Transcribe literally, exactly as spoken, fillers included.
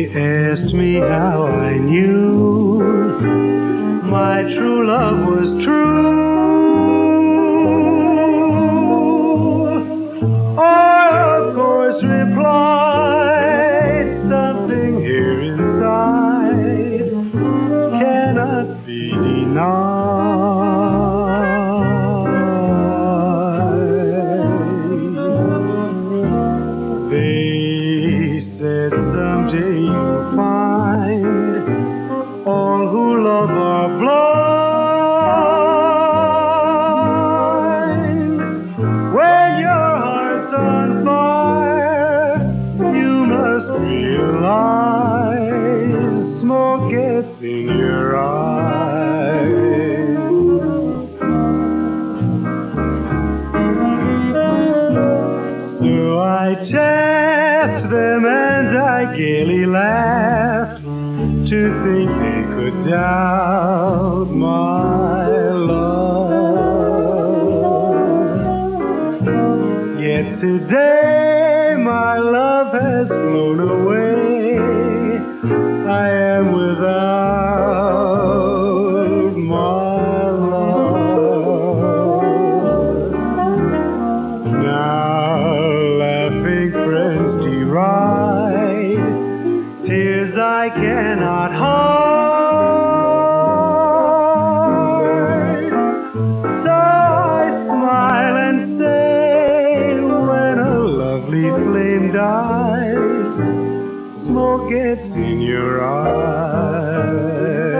asked me how I knew my true love was true. I, of course, replied, something here inside cannot be denied. They said someday you'll find all who love are blind. When your heart's on fire, you must realize smoke gets in your eyes. So I chaffed them and I gaily laughed to think they could doubt my love. Yet today my love has flown away. I am without my love. Now laughing friends deride tears I cannot hide. So I smile and say, when a lovely flame dies, smoke gets in your eyes.